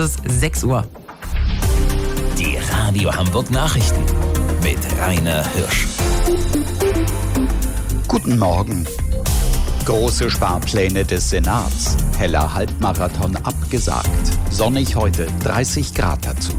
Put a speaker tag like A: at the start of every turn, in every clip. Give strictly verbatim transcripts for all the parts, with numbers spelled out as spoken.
A: es sechs Uhr.
B: Die Radio Hamburg Nachrichten mit Rainer Hirsch.
C: Guten Morgen. Große Sparpläne des Senats. Heller Halbmarathon abgesagt. Sonnig heute, dreißig Grad dazu.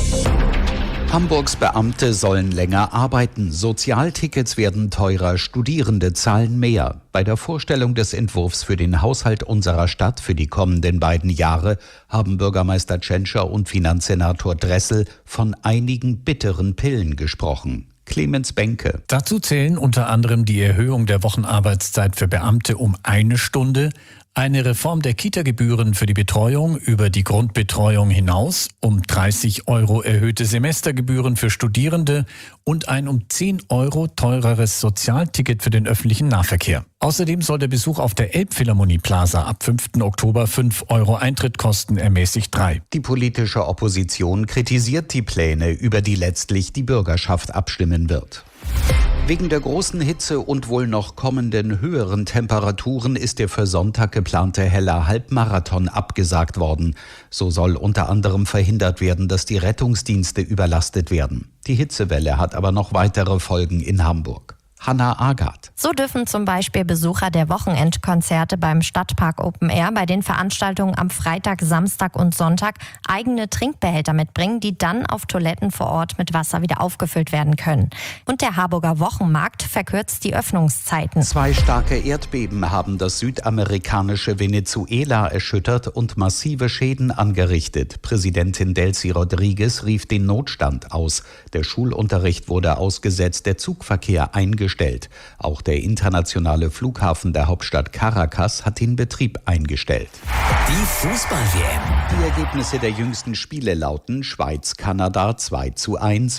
C: Hamburgs Beamte sollen länger arbeiten. Sozialtickets werden teurer, Studierende zahlen mehr. Bei der Vorstellung des Entwurfs für den Haushalt unserer Stadt für die kommenden beiden Jahre haben Bürgermeister Tschentscher und Finanzsenator Dressel von einigen bitteren Pillen gesprochen. Clemens Benke.
D: Dazu zählen unter anderem die Erhöhung der Wochenarbeitszeit für Beamte um eine Stunde, eine Reform der Kita-Gebühren für die Betreuung über die Grundbetreuung hinaus, um dreißig Euro erhöhte Semestergebühren für Studierende und ein um zehn Euro teureres Sozialticket für den öffentlichen Nahverkehr. Außerdem soll der Besuch auf der Elbphilharmonie Plaza ab fünften Oktober fünf Euro Eintritt kosten, ermäßigt drei.
C: Die politische Opposition kritisiert die Pläne, über die letztlich die Bürgerschaft abstimmen wird. Wegen der großen Hitze und wohl noch kommenden höheren Temperaturen ist der für Sonntag geplante Heller Halbmarathon abgesagt worden. So soll unter anderem verhindert werden, dass die Rettungsdienste überlastet werden. Die Hitzewelle hat aber noch weitere Folgen in Hamburg. Hannah Agathe.
E: So dürfen zum Beispiel Besucher der Wochenendkonzerte beim Stadtpark Open Air bei den Veranstaltungen am Freitag, Samstag und Sonntag eigene Trinkbehälter mitbringen, die dann auf Toiletten vor Ort mit Wasser wieder aufgefüllt werden können. Und der Harburger Wochenmarkt verkürzt die Öffnungszeiten.
C: Zwei starke Erdbeben haben das südamerikanische Venezuela erschüttert und massive Schäden angerichtet. Präsidentin Delcy Rodriguez rief den Notstand aus. Der Schulunterricht wurde ausgesetzt, der Zugverkehr eingestellt. Auch der internationale Flughafen der Hauptstadt Caracas hat den Betrieb eingestellt.
B: Die Fußball-W M.
C: Die Ergebnisse der jüngsten Spiele lauten: Schweiz-Kanada zwei zu eins,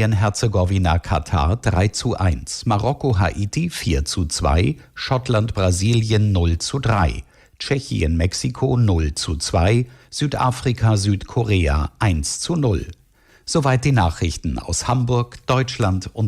C: Bosnien-Herzegowina-Katar drei zu eins, Marokko-Haiti vier zu zwei, Schottland-Brasilien null zu drei, Tschechien-Mexiko null zu zwei, Südafrika-Südkorea eins zu null. Soweit die Nachrichten aus Hamburg, Deutschland und